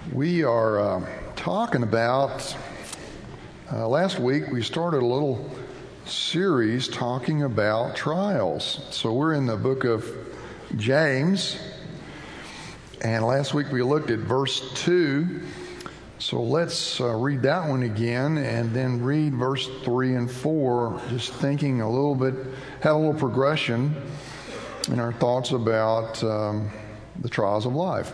We are talking about, last week we started a little series talking about trials. So we're in the book of James, and last week we looked at verse 2. So let's read that one again and then read verse 3 and 4, just thinking a little bit, have a little progression in our thoughts about the trials of life.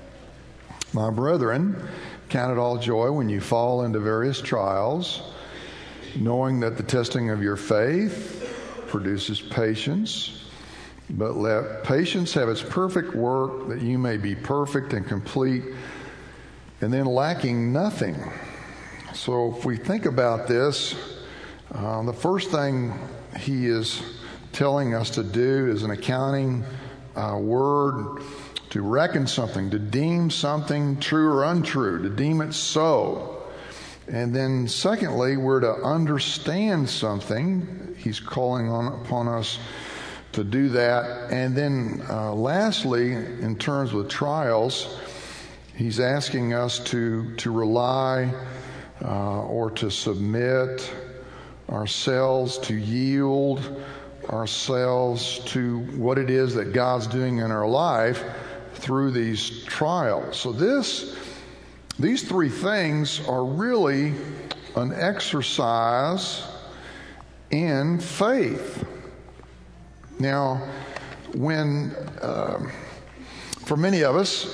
My brethren, count it all joy when you fall into various trials, knowing that the testing of your faith produces patience. But let patience have its perfect work, that you may be perfect and complete, and then lacking nothing. So if we think about this, the first thing he is telling us to do is an accounting word, to reckon something, to deem something true or untrue, to deem it so. And then secondly, we're to understand something. He's calling upon us to do that. And then lastly, in terms of trials, he's asking us to rely or to submit ourselves, to yield ourselves to what it is that God's doing in our life through these trials. So these three things are really an exercise in faith. Now, when for many of us,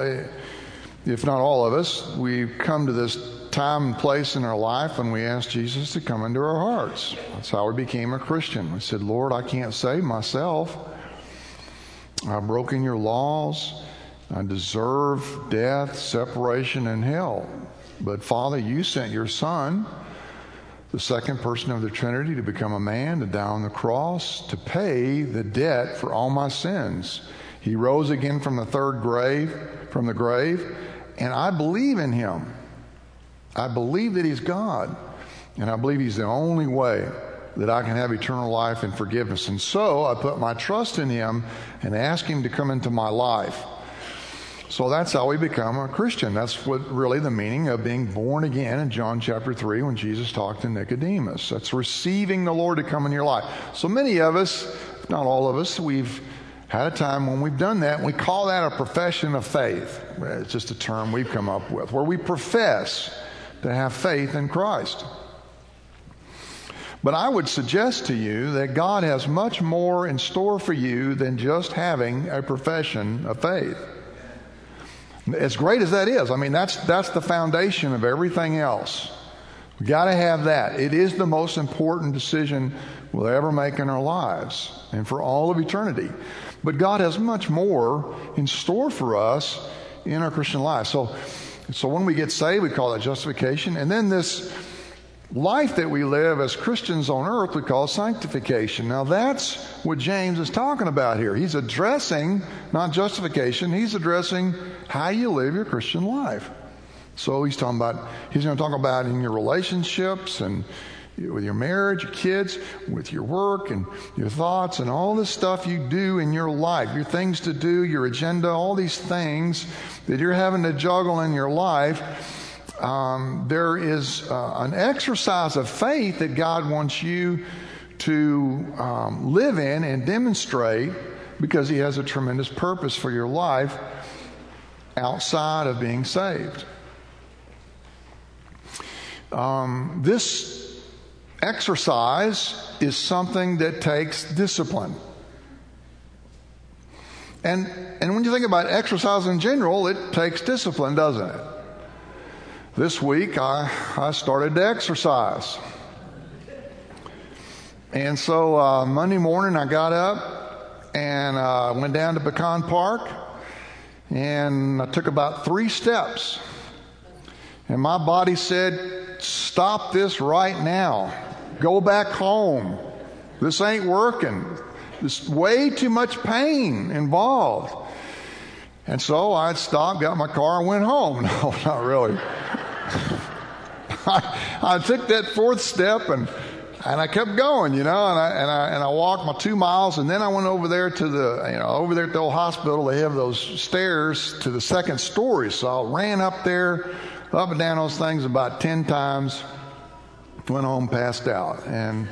if not all of us, we've come to this time and place in our life when we ask Jesus to come into our hearts. That's how we became a Christian. We said, Lord, I can't save myself. I've broken your laws. I deserve death, separation, and hell. But Father, you sent your Son, the second person of the Trinity, to become a man, to die on the cross, to pay the debt for all my sins. He rose again from the grave, and I believe in him. I believe that he's God, and I believe he's the only way that I can have eternal life and forgiveness. And so I put my trust in him and ask him to come into my life. So that's how we become a Christian. That's what really the meaning of being born again in John chapter 3 when Jesus talked to Nicodemus. That's receiving the Lord to come in your life. So many of us, if not all of us, we've had a time when we've done that. And we call that a profession of faith. It's just a term we've come up with, where we profess to have faith in Christ. But I would suggest to you that God has much more in store for you than just having a profession of faith. As great as that is, that's the foundation of everything else. We've got to have that. It is the most important decision we'll ever make in our lives and for all of eternity. But God has much more in store for us in our Christian life. So when we get saved, we call that justification. And then this life that we live as Christians on earth, we call sanctification. Now that's what James is talking about here. He's addressing not justification, he's addressing how you live your Christian life. So he's going to talk about in your relationships and with your marriage, your kids, with your work and your thoughts and all this stuff you do in your life, your things to do, your agenda, all these things that you're having to juggle in your life. There is an exercise of faith that God wants you to live in and demonstrate, because he has a tremendous purpose for your life outside of being saved. This exercise is something that takes discipline. And when you think about exercise in general, it takes discipline, doesn't it? This week, I started to exercise. And so Monday morning, I got up and went down to Pecan Park, and I took about 3 steps. And my body said, stop this right now. Go back home. This ain't working. There's way too much pain involved. And so I stopped, got my car, and went home. No, not really. I took that 4th step and And I kept going, and I walked my 2 miles, and then I went over there to over there at the old hospital. They have those stairs to the second story. So I ran up there, up and down those things about 10 times, went home, passed out. And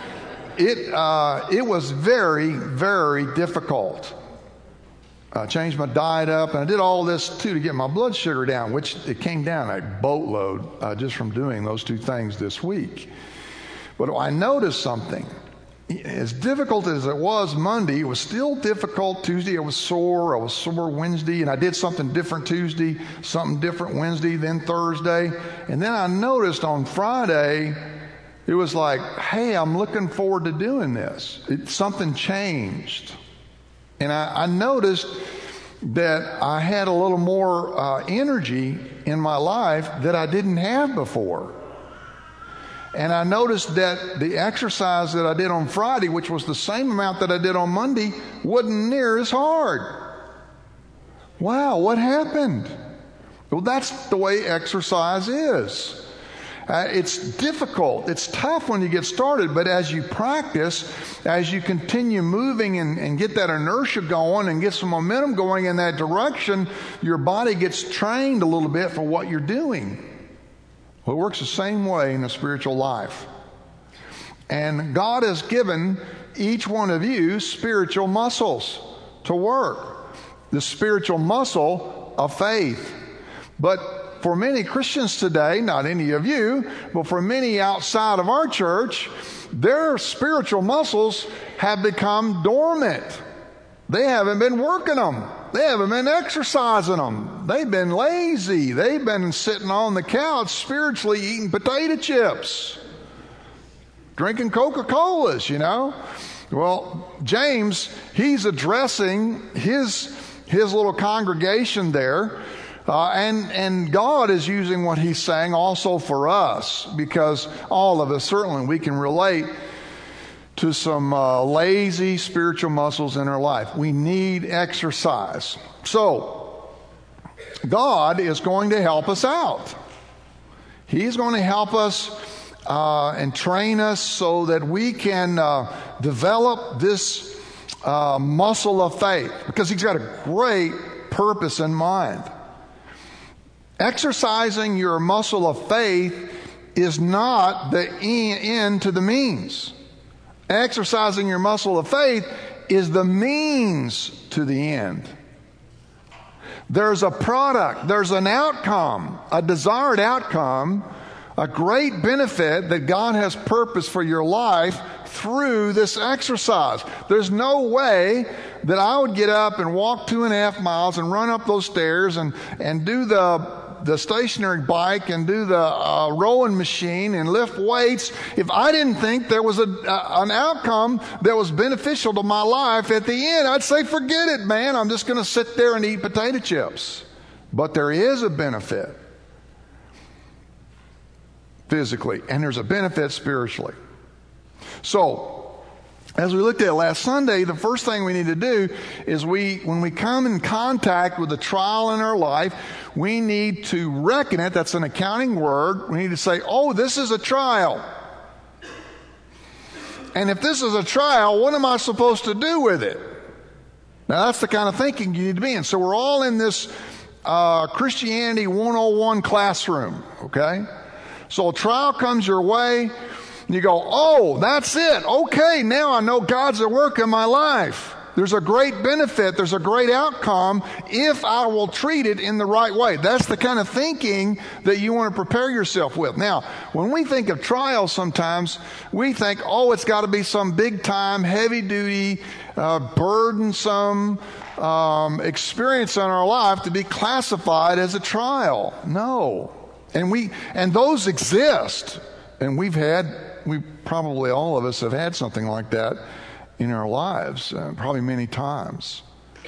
it was very, very difficult. I changed my diet up, and I did all this too to get my blood sugar down, which it came down a boatload just from doing those two things this week. But I noticed something. As difficult as it was Monday, it was still difficult Tuesday. I was sore Wednesday, and I did something different Tuesday, something different Wednesday, then Thursday. And then I noticed on Friday, it was like, hey, I'm looking forward to doing this. Something changed. And I noticed that I had a little more energy in my life that I didn't have before. And I noticed that the exercise that I did on Friday, which was the same amount that I did on Monday, wasn't near as hard. Wow, what happened? Well, that's the way exercise is. It's difficult. It's tough when you get started, but as you practice, as you continue moving and get that inertia going and get some momentum going in that direction, your body gets trained a little bit for what you're doing. Well, it works the same way in the spiritual life. And God has given each one of you spiritual muscles to work. The spiritual muscle of faith. But for many Christians today, not any of you, but for many outside of our church, their spiritual muscles have become dormant. They haven't been working them. They haven't been exercising them. They've been lazy. They've been sitting on the couch spiritually eating potato chips, drinking Coca-Colas, Well, James, he's addressing his little congregation there. And God is using what he's saying also for us, because all of us, certainly we can relate to some lazy spiritual muscles in our life. We need exercise. So, God is going to help us out. He's going to help us and train us so that we can develop this muscle of faith, because he's got a great purpose in mind. Exercising your muscle of faith is not the end to the means. Exercising your muscle of faith is the means to the end. There's a product, there's an outcome, a desired outcome, a great benefit that God has purposed for your life through this exercise. There's no way that I would get up and walk 2.5 miles and run up those stairs and do the stationary bike and do the rowing machine and lift weights if I didn't think there was an outcome that was beneficial to my life at the end. I'd say, forget it, man. I'm just going to sit there and eat potato chips. But there is a benefit physically, and there's a benefit spiritually. So, as we looked at last Sunday, the first thing we need to do is when we come in contact with a trial in our life, we need to reckon it. That's an accounting word. We need to say, oh, this is a trial. And if this is a trial, what am I supposed to do with it? Now, that's the kind of thinking you need to be in. So we're all in this Christianity 101 classroom, okay? So a trial comes your way. You go, oh, that's it. Okay, now I know God's at work in my life. There's a great benefit. There's a great outcome if I will treat it in the right way. That's the kind of thinking that you want to prepare yourself with. Now, when we think of trials sometimes, we think, oh, it's got to be some big time, heavy duty, burdensome experience in our life to be classified as a trial. No. And those exist. And we probably all of us have had something like that in our lives, probably many times.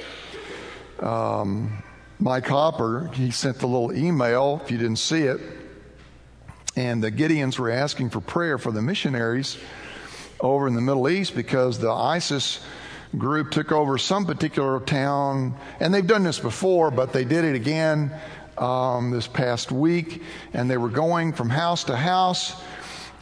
Mike Hopper, he sent the little email, if you didn't see it, and the Gideons were asking for prayer for the missionaries over in the Middle East because the ISIS group took over some particular town, and they've done this before, but they did it again this past week, and they were going from house to house,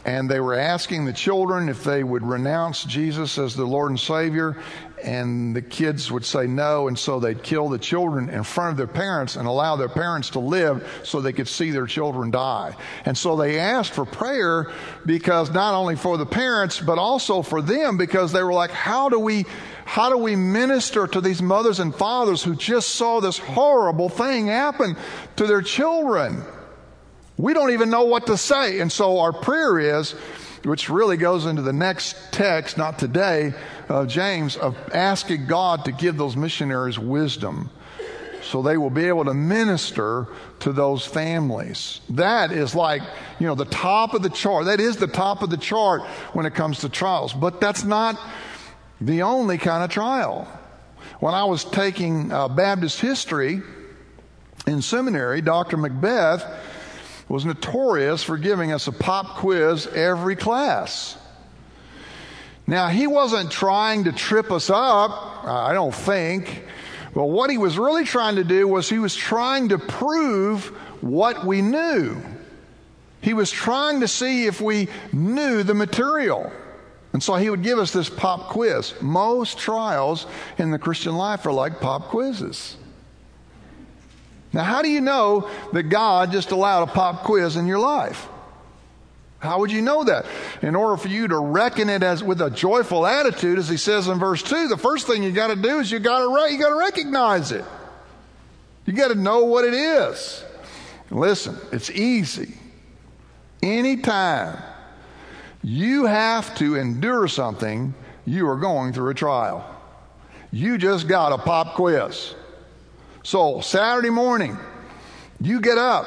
And they were asking the children if they would renounce Jesus as the Lord and Savior, and the kids would say no, and so they'd kill the children in front of their parents and allow their parents to live so they could see their children die. And so they asked for prayer, because not only for the parents but also for them, because they were like, how do we minister to these mothers and fathers who just saw this horrible thing happen to their children? We don't even know what to say. And so our prayer is, which really goes into the next text, not today, of James, of asking God to give those missionaries wisdom so they will be able to minister to those families. That is like, the top of the chart. That is the top of the chart when it comes to trials. But that's not the only kind of trial. When I was taking Baptist history in seminary, Dr. Macbeth was notorious for giving us a pop quiz every class. Now, he wasn't trying to trip us up, I don't think, but what he was really trying to do was he was trying to prove what we knew. He was trying to see if we knew the material. And so he would give us this pop quiz. Most trials in the Christian life are like pop quizzes. Now, how do you know that God just allowed a pop quiz in your life? How would you know that? In order for you to reckon it as with a joyful attitude, as he says in verse 2, the first thing you got to do is you got to recognize it. You got to know what it is. Listen, it's easy. Anytime you have to endure something, you are going through a trial. You just got a pop quiz. So Saturday morning, you get up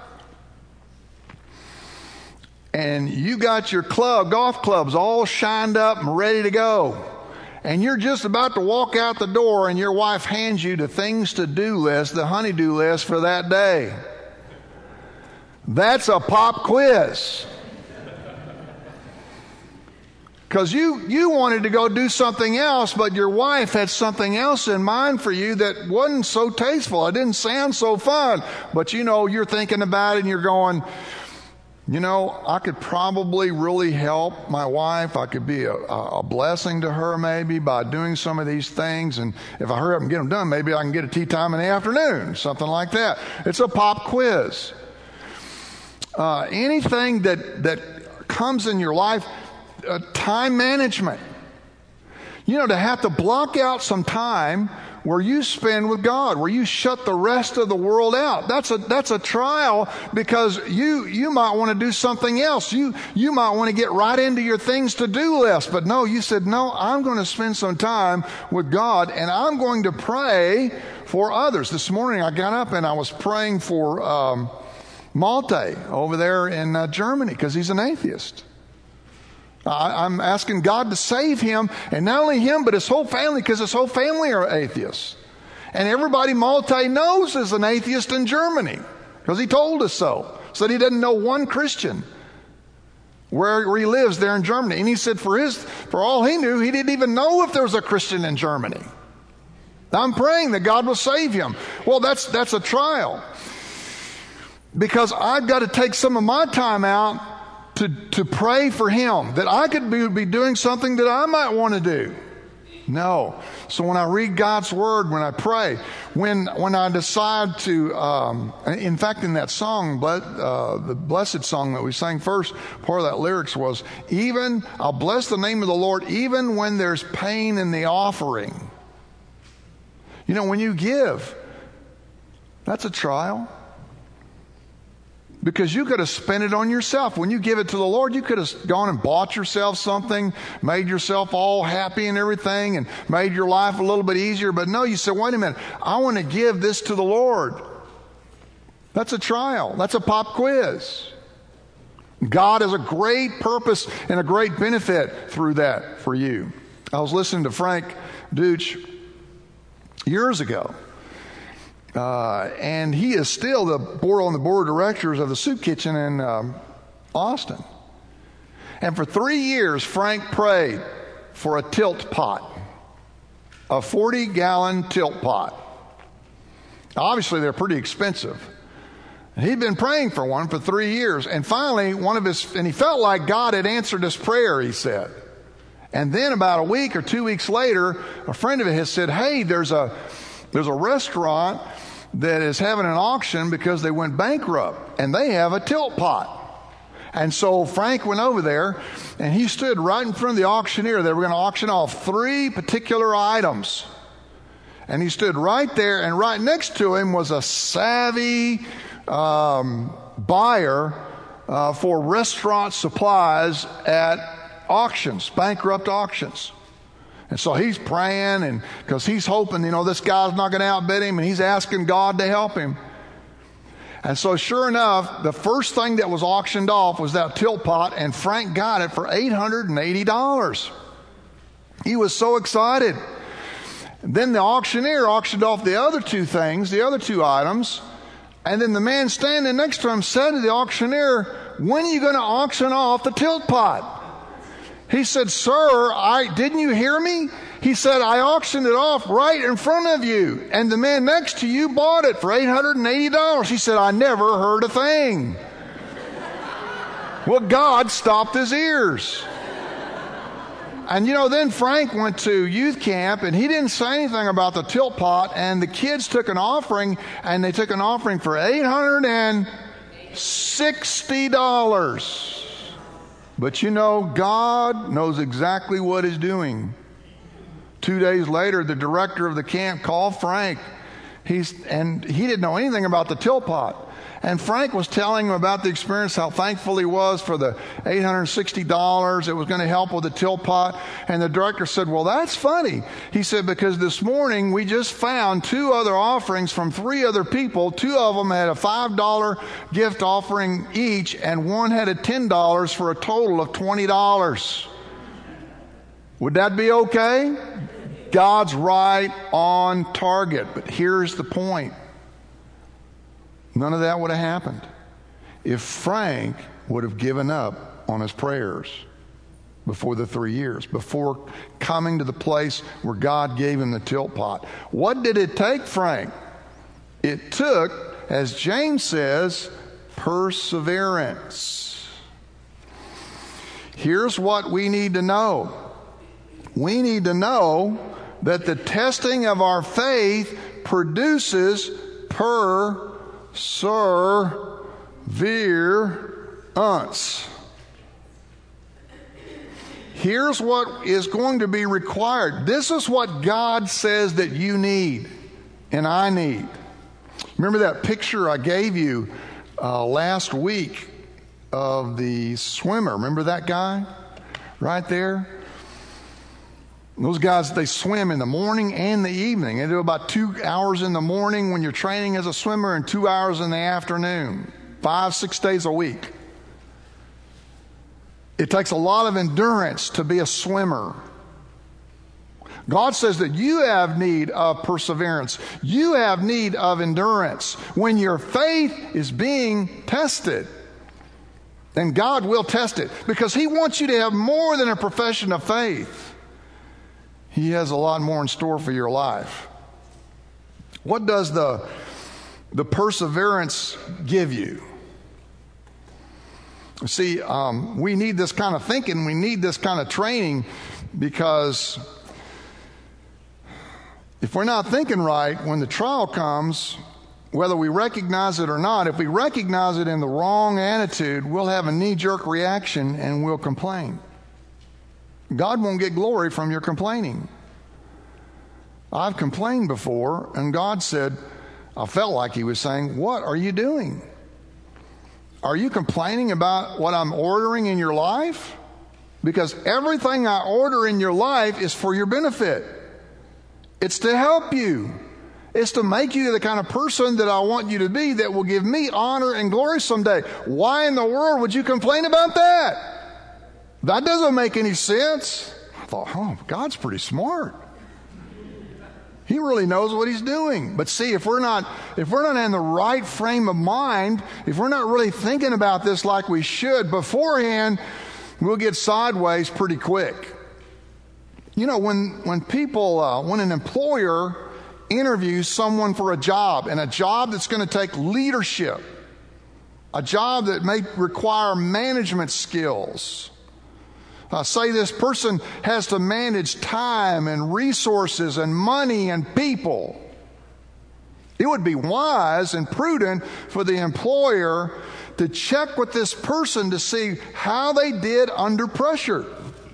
and you got your golf clubs all shined up and ready to go. And you're just about to walk out the door and your wife hands you the things to do list, the honey-do list for that day. That's a pop quiz. Because you wanted to go do something else, but your wife had something else in mind for you that wasn't so tasteful. It didn't sound so fun. But you're thinking about it and you're going, I could probably really help my wife. I could be a blessing to her maybe by doing some of these things. And if I hurry up and get them done, maybe I can get a tea time in the afternoon, something like that. It's a pop quiz. Anything that comes in your life, time management. To have to block out some time where you spend with God, where you shut the rest of the world out. That's a trial, because you might want to do something else. You might want to get right into your things to do list. But no, you said, no, I'm going to spend some time with God and I'm going to pray for others. This morning I got up and I was praying for Malte over there in Germany, because he's an atheist. I'm asking God to save him, and not only him, but his whole family, because his whole family are atheists. And everybody Malte knows is an atheist in Germany, because he told us so. Said he doesn't know one Christian where he lives there in Germany. And he said for all he knew, he didn't even know if there was a Christian in Germany. I'm praying that God will save him. Well, that's a trial, because I've got to take some of my time out to pray for him, that I could be doing something that I might want to do. No. So when I read God's Word, when I pray, when I decide to, in fact, in that song, the blessed song that we sang first, part of that lyrics was, I'll bless the name of the Lord even when there's pain in the offering. When you give, that's a trial. Because you could have spent it on yourself. When you give it to the Lord, you could have gone and bought yourself something, made yourself all happy and everything, and made your life a little bit easier. But no, you said, wait a minute, I want to give this to the Lord. That's a trial. That's a pop quiz. God has a great purpose and a great benefit through that for you. I was listening to Frank Deutsch years ago. And he is still on the board of directors of the Soup Kitchen in Austin. And for 3 years, Frank prayed for a tilt pot, a 40-gallon tilt pot. Obviously, they're pretty expensive. He'd been praying for one for 3 years. And finally, and he felt like God had answered his prayer, he said. And then about a week or 2 weeks later, a friend of his said, hey, there's a restaurant that is having an auction because they went bankrupt, and they have a tilt pot. And so Frank went over there, and he stood right in front of the auctioneer. They were going to auction off 3 particular items. And he stood right there, and right next to him was a savvy buyer for restaurant supplies at auctions, bankrupt auctions. And so he's praying, and because he's hoping, this guy's not going to outbid him, and he's asking God to help him. And so sure enough, the first thing that was auctioned off was that tilt pot, and Frank got it for $880. He was so excited. Then the auctioneer auctioned off the other 2 things, the other 2 items, and then the man standing next to him said to the auctioneer, when are you going to auction off the tilt pot? He said, sir, didn't you hear me? He said, I auctioned it off right in front of you, and the man next to you bought it for $880. He said, I never heard a thing. Well, God stopped his ears. And then Frank went to youth camp, and he didn't say anything about the tilt pot, and the kids took an offering, and they took an offering for $860. But God knows exactly what he's doing. 2 days later, the director of the camp called Frank. And he didn't know anything about the tilt pot. And Frank was telling him about the experience, how thankful he was for the $860 it was going to help with the tilt pot. And the director said, well, that's funny. He said, because this morning we just found 2 other offerings from 3 other people. 2 of them had a $5 gift offering each, and one had a $10 for a total of $20. Would that be okay? God's right on target. But here's the point. None of that would have happened if Frank would have given up on his prayers before the 3 years, before coming to the place where God gave him the tilt pot. What did it take, Frank? It took, as James says, perseverance. Here's what we need to know. We need to know that the testing of our faith produces perseverance. Here's what is going to be required. This is what God says that you need and I need. Remember that picture I gave you last week of the swimmer? Remember that guy right there? Those guys, they swim in the morning and the evening. They do about 2 hours in the morning when you're training as a swimmer and 2 hours in the afternoon, 5-6 days a week. It takes a lot of endurance to be a swimmer. God says that you have need of perseverance. You have need of endurance. When your faith is being tested, then God will test it, because He wants you to have more than a profession of faith. He has a lot more in store for your life. What does the perseverance give you? See, we need this kind of thinking. We need this kind of training, because if we're not thinking right, when the trial comes, whether we recognize it or not, if we recognize it in the wrong attitude, we'll have a knee-jerk reaction and we'll complain. God won't get glory from your complaining. I've complained before, and God said, I felt like He was saying, what are you doing? Are you complaining about what I'm ordering in your life? Because everything I order in your life is for your benefit. It's to help you. It's to make you the kind of person that I want you to be, that will give me honor and glory someday. Why in the world would you complain about that? That doesn't make any sense. I thought, God's pretty smart. He really knows what He's doing. But see, if we're not in the right frame of mind, if we're not really thinking about this like we should beforehand, we'll get sideways pretty quick. You know, when an employer interviews someone for a job, and a job that's going to take leadership, a job that may require management skills. Say this person has to manage time and resources and money and people. It would be wise and prudent for the employer to check with this person to see how they did under pressure.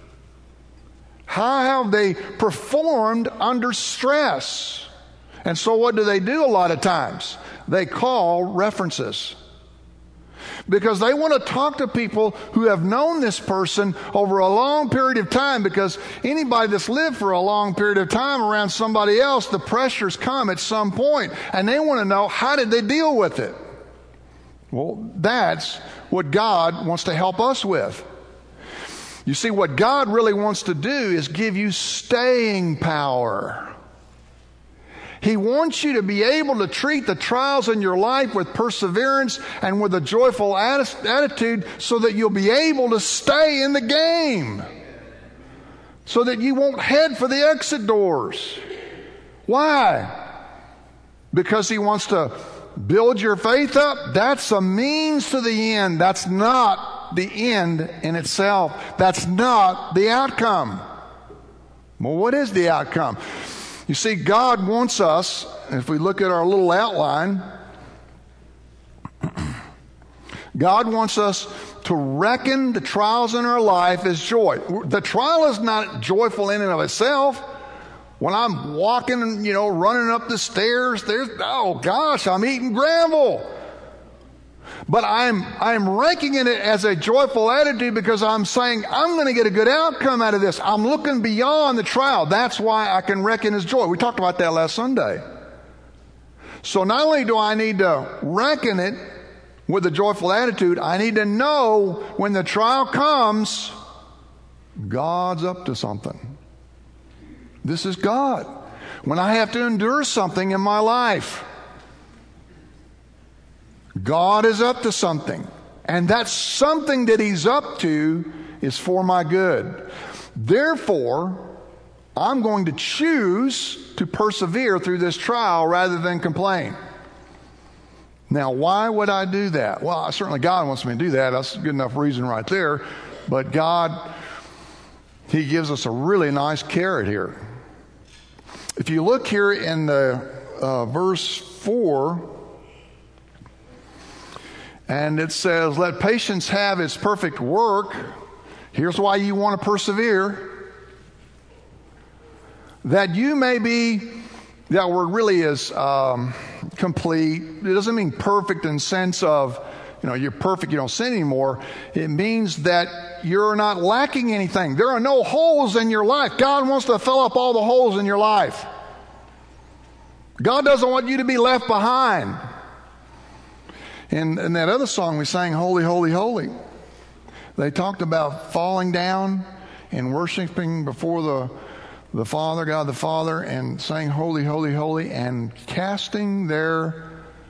How have they performed under stress? And so what do they do a lot of times? They call references. Because they want to talk to people who have known this person over a long period of time, because anybody that's lived for a long period of time around somebody else, the pressures come at some point, and they want to know, how did they deal with it? Well, that's what God wants to help us with. You see, what God really wants to do is give you staying power. He wants you to be able to treat the trials in your life with perseverance and with a joyful attitude, so that you'll be able to stay in the game, so that you won't head for the exit doors. Why? Because He wants to build your faith up. That's a means to the end. That's not the end in itself. That's not the outcome. Well, what is the outcome? You see, God wants us, if we look at our little outline, God wants us to reckon the trials in our life as joy. The trial is not joyful in and of itself. When I'm walking and, running up the stairs, oh gosh, I'm eating gravel. But I'm ranking it as a joyful attitude, because I'm saying I'm going to get a good outcome out of this. I'm looking beyond the trial. That's why I can reckon as joy. We talked about that last Sunday. So not only do I need to reckon it with a joyful attitude, I need to know when the trial comes, God's up to something. This is God. When I have to endure something in my life, God is up to something. And that something that He's up to is for my good. Therefore, I'm going to choose to persevere through this trial rather than complain. Now, why would I do that? Well, certainly God wants me to do that. That's a good enough reason right there. But God, He gives us a really nice carrot here. If you look here in the verse 4, and it says, let patience have its perfect work. Here's why you want to persevere. That you may be, that word really is complete. It doesn't mean perfect in the sense of, you're perfect, you don't sin anymore. It means that you're not lacking anything. There are no holes in your life. God wants to fill up all the holes in your life. God doesn't want you to be left behind. In that other song we sang, Holy, Holy, Holy, they talked about falling down and worshiping before the Father, God the Father, and saying, Holy, Holy, Holy, and casting their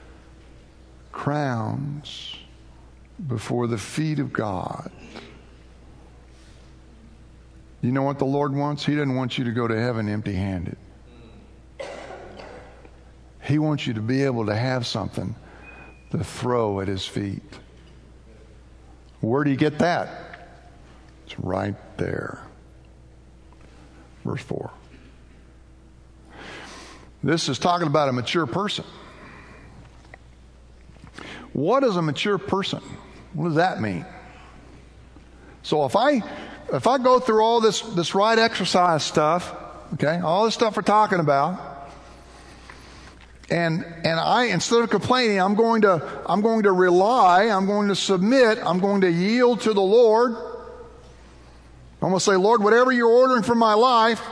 crowns before the feet of God. You know what the Lord wants? He doesn't want you to go to heaven empty-handed. He wants you to be able to have something to throw at His feet. Where do you get that? It's right there. Verse 4. This is talking about a mature person. What is a mature person? What does that mean? So if I go through all this right exercise stuff, okay, all this stuff we're talking about, and I, instead of complaining, I'm going to rely, I'm going to submit, I'm going to yield to the Lord. I'm going to say, Lord, whatever you're ordering for my life,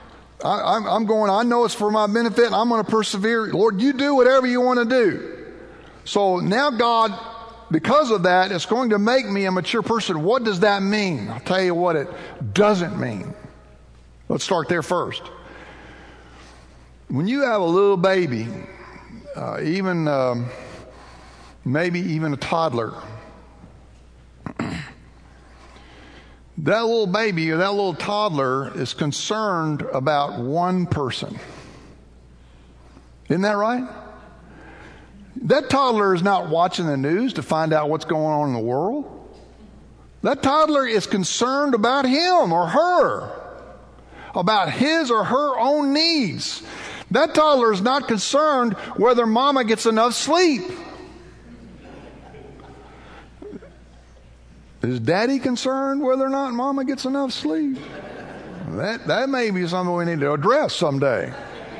I know it's for my benefit, and I'm going to persevere. Lord, you do whatever you want to do. So now God, because of that, it's going to make me a mature person. What does that mean? I'll tell you what it doesn't mean. Let's start there first. When you have a little baby, maybe even a toddler, that little baby or that little toddler is concerned about one person. Isn't that right? That toddler is not watching the news to find out what's going on in the world. That toddler is concerned about him or her, about his or her own needs. That toddler is not concerned whether mama gets enough sleep. Is daddy concerned whether or not mama gets enough sleep? That may be something we need to address someday.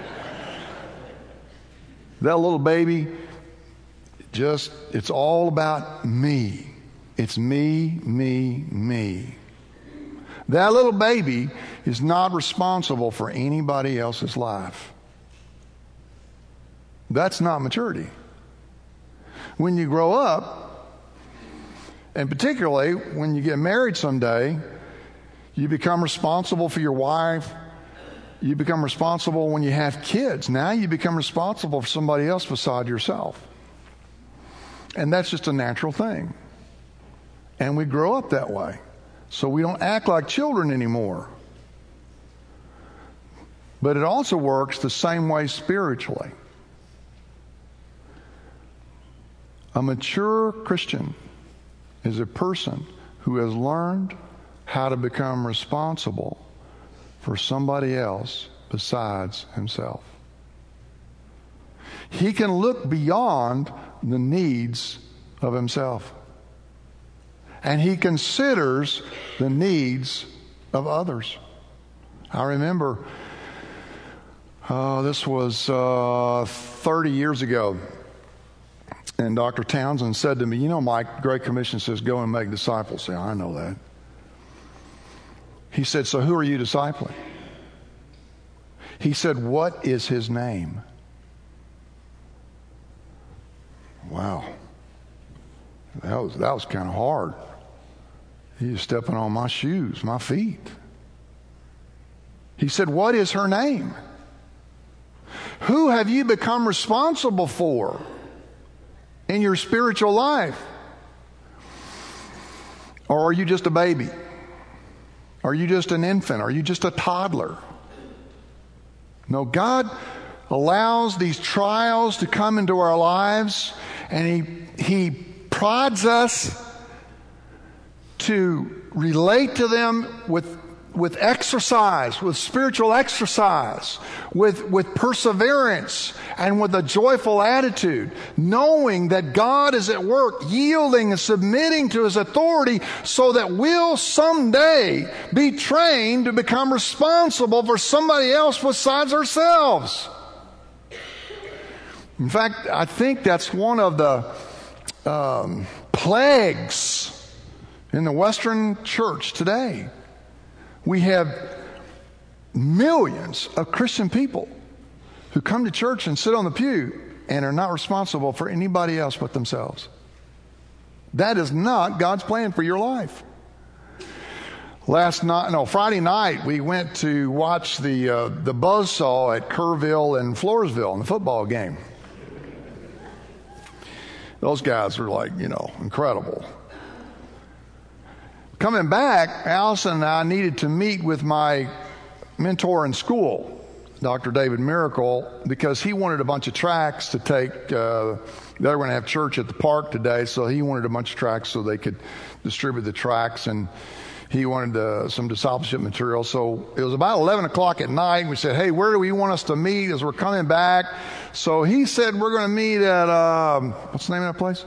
That little baby, it's all about me. It's me, me, me. That little baby is not responsible for anybody else's life. That's not maturity. When you grow up, and particularly when you get married someday, you become responsible for your wife. You become responsible when you have kids. Now you become responsible for somebody else beside yourself. And that's just a natural thing. And we grow up that way. So we don't act like children anymore. But it also works the same way spiritually. A mature Christian is a person who has learned how to become responsible for somebody else besides himself. He can look beyond the needs of himself. And he considers the needs of others. I remember, this was 30 years ago. And Dr. Townsend said to me, you know, Mike, Great Commission says go and make disciples. I say, I know that. He said, so who are you discipling? He said, what is his name? Wow. That was kind of hard. He was stepping on my shoes, my feet. He said, what is her name? Who have you become responsible for in your spiritual life? Or are you just a baby? Are you just an infant? Are you just a toddler? No, God allows these trials to come into our lives, and He prods us to relate to them with exercise, with spiritual exercise, with perseverance, and with a joyful attitude, knowing that God is at work, yielding and submitting to His authority so that we'll someday be trained to become responsible for somebody else besides ourselves. In fact, I think that's one of the plagues in the Western church today. We have millions of Christian people who come to church and sit on the pew and are not responsible for anybody else but themselves. That is not God's plan for your life. Friday night, we went to watch the buzzsaw at Kerrville and Floresville in the football game. Those guys were incredible. Coming back, Allison and I needed to meet with my mentor in school, Dr. David Miracle, because he wanted a bunch of tracts to take. They were going to have church at the park today, so he wanted a bunch of tracts so they could distribute the tracts, and he wanted some discipleship material. So it was about 11 o'clock at night. We said, hey, where do we want us to meet as we're coming back? So he said, we're going to meet at, what's the name of that place?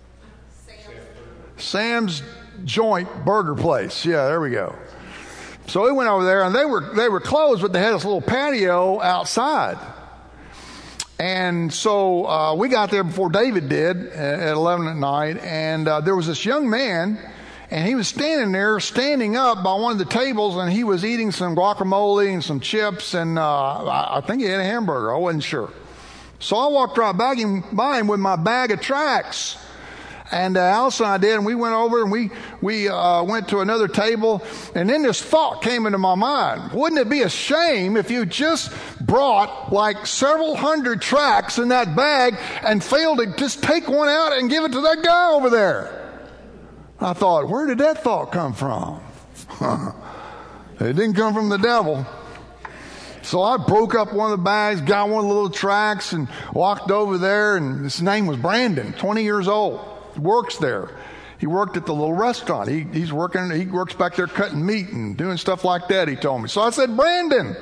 Sam's Joint Burger Place. Yeah, there we go. So we went over there, and they were closed, but they had this little patio outside. And so we got there before David did at 11 at night, and there was this young man, and he was standing up by one of the tables, and he was eating some guacamole and some chips, and I think he had a hamburger. I wasn't sure. So I walked right by him with my bag of tracts. And Allison and I did, and we went over and we went to another table, and then this thought came into my mind. Wouldn't it be a shame if you just brought like several hundred tracts in that bag and failed to just take one out and give it to that guy over there? I thought, where did that thought come from? It didn't come from the devil. So I broke up one of the bags, got one of the little tracts, and walked over there, and his name was Brandon, 20 years old. He works there. He worked at the little restaurant. He works back there cutting meat and doing stuff like that, he told me. So I said, Brandon,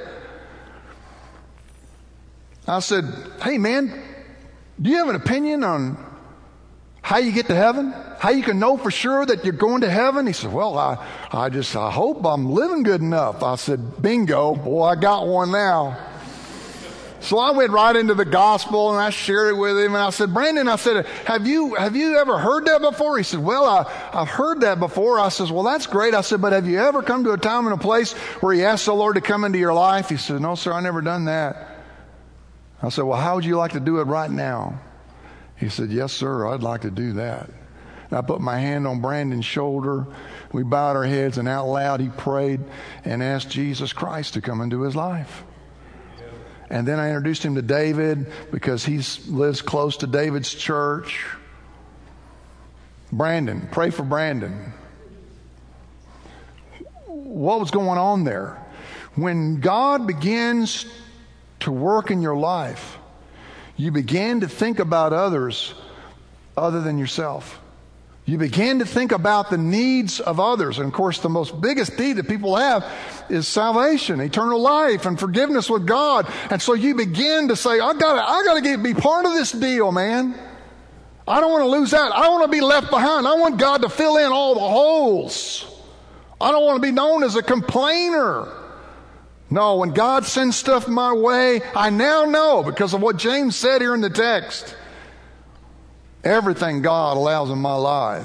I said, hey man, do you have an opinion on how you get to heaven? How you can know for sure that you're going to heaven? He said, well, I hope I'm living good enough. I said, bingo, boy, I got one now. So I went right into the gospel and I shared it with him, and I said, Brandon, I said, have you ever heard that before? He said, well, I've heard that before. I said, well, that's great. I said, but have you ever come to a time and a place where you asked the Lord to come into your life? He said, no, sir, I never done that. I said, well, how would you like to do it right now? He said, yes, sir, I'd like to do that. And I put my hand on Brandon's shoulder. We bowed our heads, and out loud he prayed and asked Jesus Christ to come into his life. And then I introduced him to David because he lives close to David's church. Brandon, pray for Brandon. What was going on there? When God begins to work in your life, you begin to think about others other than yourself. You begin to think about the needs of others. And of course, the most biggest need that people have is salvation, eternal life, and forgiveness with God. And so you begin to say, I gotta be part of this deal, man. I don't want to lose out. I don't want to be left behind. I want God to fill in all the holes. I don't want to be known as a complainer. No, when God sends stuff my way, I now know, because of what James said here in the text, everything God allows in my life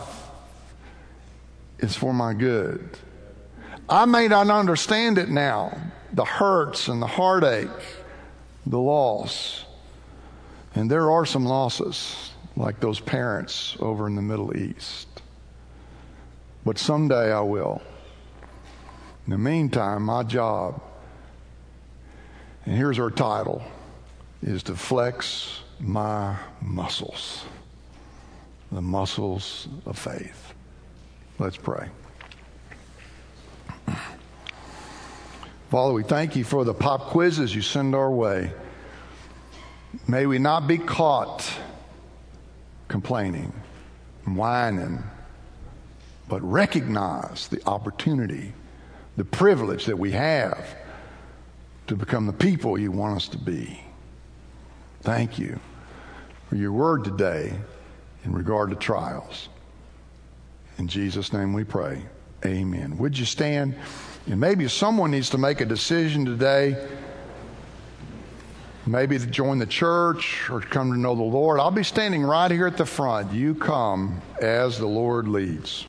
is for my good. I may not understand it now, the hurts and the heartache, the loss. And there are some losses, like those parents over in the Middle East. But someday I will. In the meantime, my job, and here's our title, is to flex my muscles. The muscles of faith. Let's pray. Father, we thank you for the pop quizzes you send our way. May we not be caught complaining, whining, but recognize the opportunity, the privilege that we have to become the people you want us to be. Thank you for your word today in regard to trials. In Jesus' name we pray. Amen. Would you stand? And maybe someone needs to make a decision today, maybe to join the church or to come to know the Lord. I'll be standing right here at the front. You come as the Lord leads.